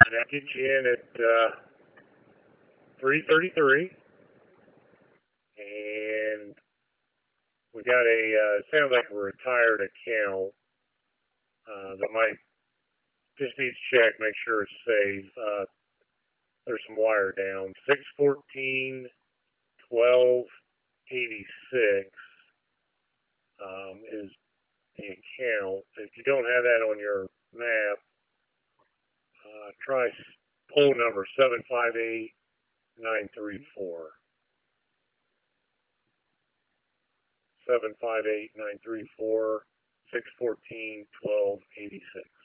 That gets you in at 333. And we got sounds like a retired account that might just need to check, make sure it's safe. There's some wire down. 614-1286 is the account. If you don't have that on your map, try poll number 758-934. 758-934, 614-1286.